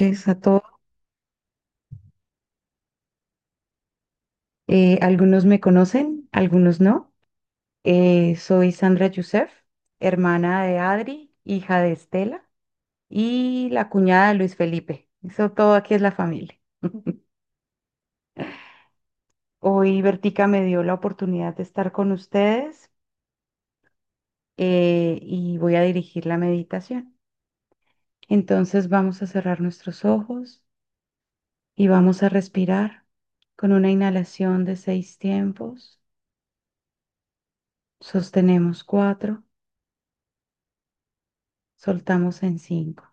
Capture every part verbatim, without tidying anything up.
Noches a todos. Eh, algunos me conocen, algunos no. Eh, soy Sandra Youssef, hermana de Adri, hija de Estela y la cuñada de Luis Felipe. Eso todo aquí es la familia. Hoy Bertica me dio la oportunidad de estar con ustedes eh, y voy a dirigir la meditación. Entonces vamos a cerrar nuestros ojos y vamos a respirar con una inhalación de seis tiempos. Sostenemos cuatro, soltamos en cinco.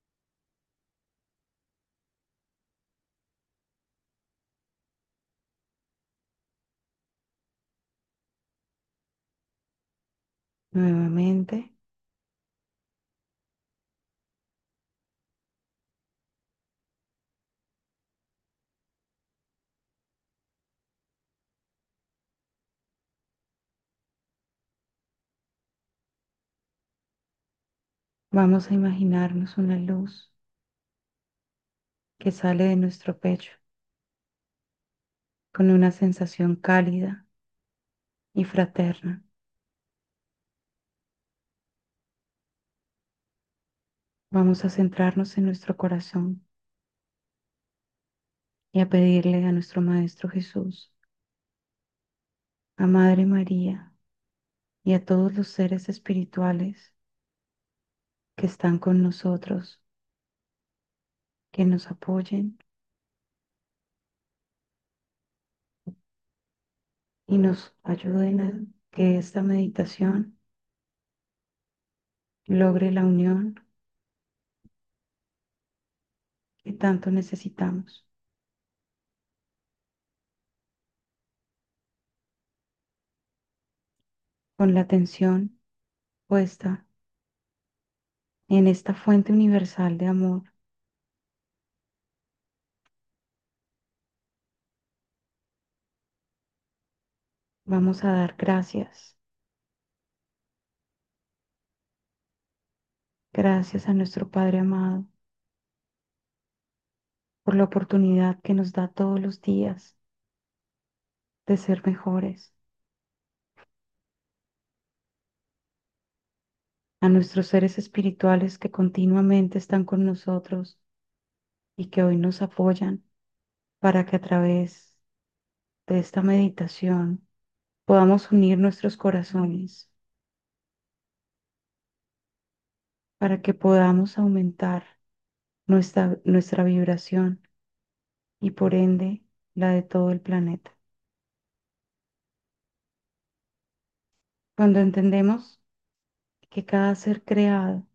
Nuevamente, vamos a imaginarnos una luz que sale de nuestro pecho con una sensación cálida y fraterna. Vamos a centrarnos en nuestro corazón y a pedirle a nuestro Maestro Jesús, a Madre María y a todos los seres espirituales que están con nosotros, que nos apoyen y nos ayuden a que esta meditación logre la unión que tanto necesitamos, con la atención puesta en esta fuente universal de amor. Vamos a dar gracias, gracias a nuestro Padre amado por la oportunidad que nos da todos los días de ser mejores, a nuestros seres espirituales que continuamente están con nosotros y que hoy nos apoyan para que a través de esta meditación podamos unir nuestros corazones, para que podamos aumentar nuestra, nuestra vibración y por ende la de todo el planeta. Cuando entendemos que cada ser creado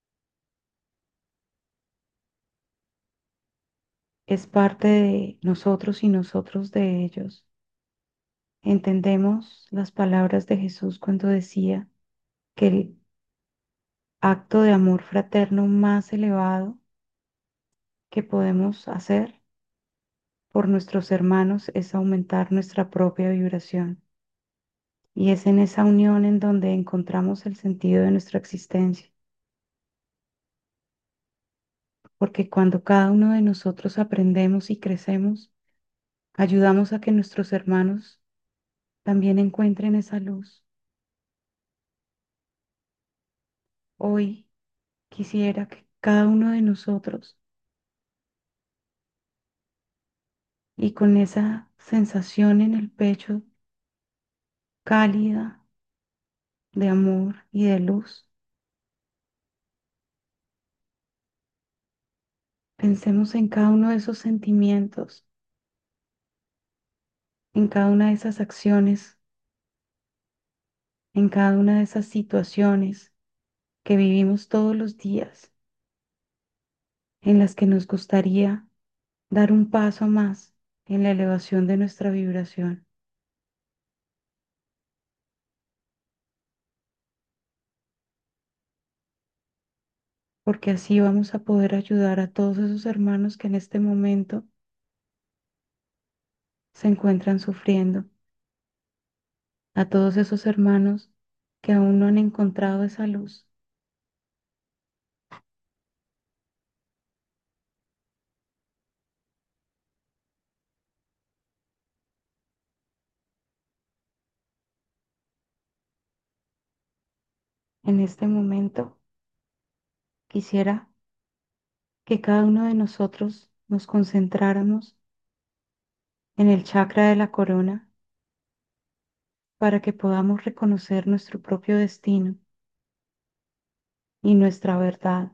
es parte de nosotros y nosotros de ellos, entendemos las palabras de Jesús cuando decía que el acto de amor fraterno más elevado que podemos hacer por nuestros hermanos es aumentar nuestra propia vibración. Y es en esa unión en donde encontramos el sentido de nuestra existencia. Porque cuando cada uno de nosotros aprendemos y crecemos, ayudamos a que nuestros hermanos también encuentren esa luz. Hoy quisiera que cada uno de nosotros, y con esa sensación en el pecho cálida de amor y de luz, pensemos en cada uno de esos sentimientos, en cada una de esas acciones, en cada una de esas situaciones que vivimos todos los días, en las que nos gustaría dar un paso más en la elevación de nuestra vibración, porque así vamos a poder ayudar a todos esos hermanos que en este momento se encuentran sufriendo, a todos esos hermanos que aún no han encontrado esa luz. En este momento quisiera que cada uno de nosotros nos concentráramos en el chakra de la corona para que podamos reconocer nuestro propio destino y nuestra verdad,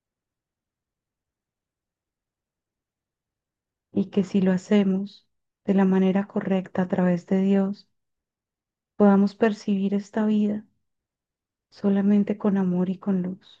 y que si lo hacemos de la manera correcta a través de Dios, podamos percibir esta vida solamente con amor y con luz.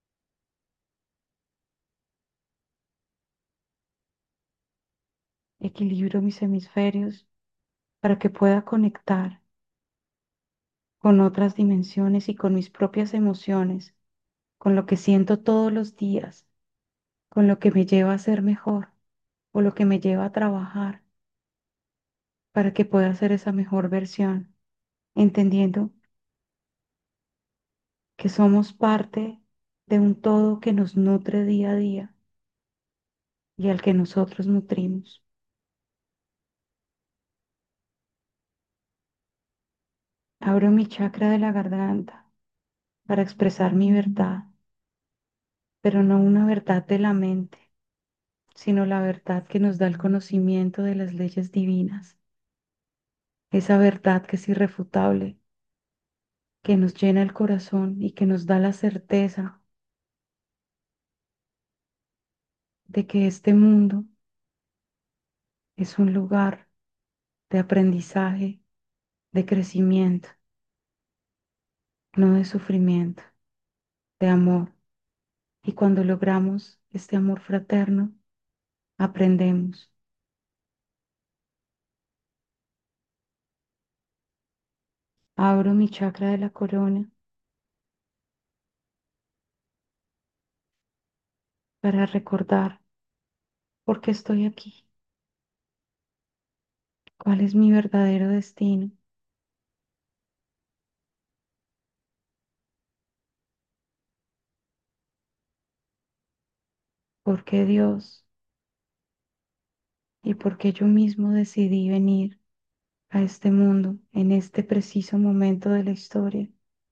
Equilibro mis hemisferios para que pueda conectar con otras dimensiones y con mis propias emociones, con lo que siento todos los días, con lo que me lleva a ser mejor o lo que me lleva a trabajar para que pueda ser esa mejor versión, entendiendo que somos parte de un todo que nos nutre día a día y al que nosotros nutrimos. Abro mi chakra de la garganta para expresar mi verdad, pero no una verdad de la mente, sino la verdad que nos da el conocimiento de las leyes divinas, esa verdad que es irrefutable, que nos llena el corazón y que nos da la certeza de que este mundo es un lugar de aprendizaje, de crecimiento, no de sufrimiento, de amor. Y cuando logramos este amor fraterno, aprendemos. Abro mi chakra de la corona para recordar por qué estoy aquí, cuál es mi verdadero destino, por qué Dios y por qué yo mismo decidí venir a este mundo en este preciso momento de la historia.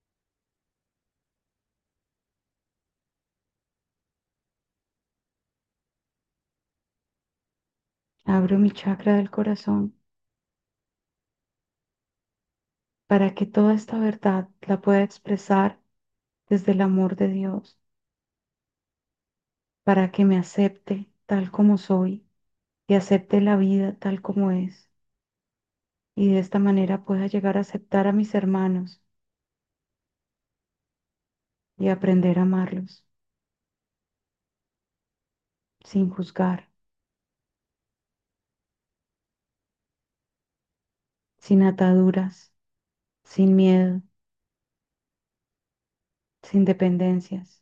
Abro mi chakra del corazón para que toda esta verdad la pueda expresar desde el amor de Dios, para que me acepte tal como soy y acepte la vida tal como es, y de esta manera pueda llegar a aceptar a mis hermanos y aprender a amarlos sin juzgar, sin ataduras, sin miedo, sin dependencias,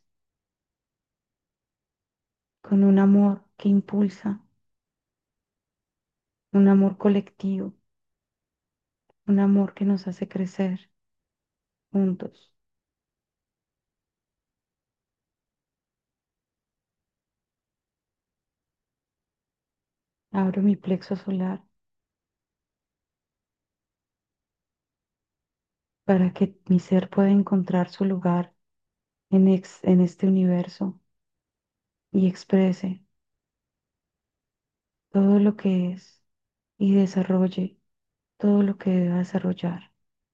con un amor que impulsa, un amor colectivo, un amor que nos hace crecer juntos. Abro mi plexo solar para que mi ser pueda encontrar su lugar en, ex- en este universo y exprese todo lo que es y desarrolle todo lo que deba desarrollar.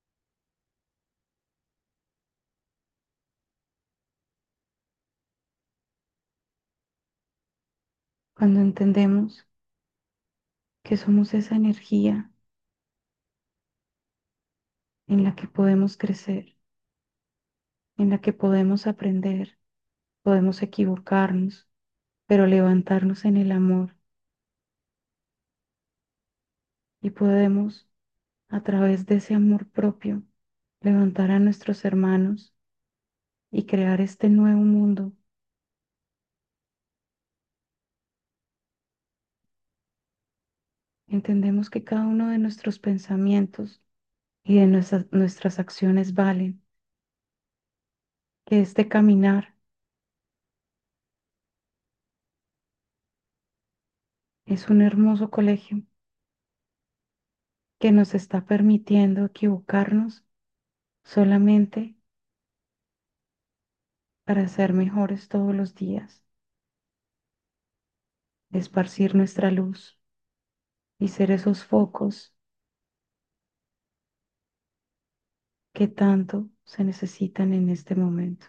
Cuando entendemos que somos esa energía en la que podemos crecer, en la que podemos aprender, podemos equivocarnos, pero levantarnos en el amor y podemos, a través de ese amor propio, levantar a nuestros hermanos y crear este nuevo mundo. Entendemos que cada uno de nuestros pensamientos y de nuestras, nuestras acciones valen, que este caminar es un hermoso colegio que nos está permitiendo equivocarnos solamente para ser mejores todos los días, esparcir nuestra luz y ser esos focos que tanto se necesitan en este momento.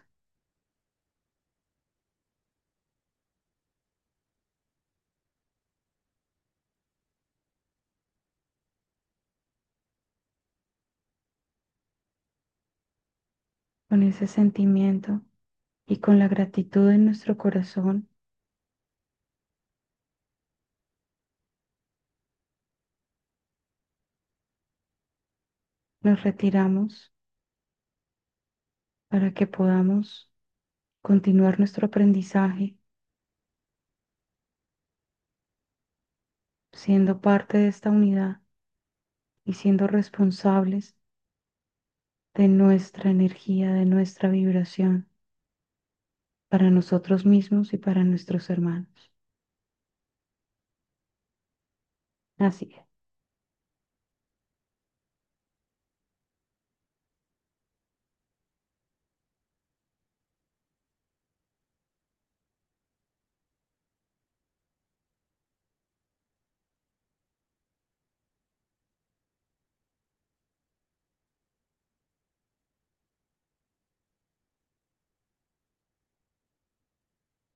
Con ese sentimiento y con la gratitud en nuestro corazón, nos retiramos para que podamos continuar nuestro aprendizaje, siendo parte de esta unidad y siendo responsables de nuestra energía, de nuestra vibración, para nosotros mismos y para nuestros hermanos. Así es.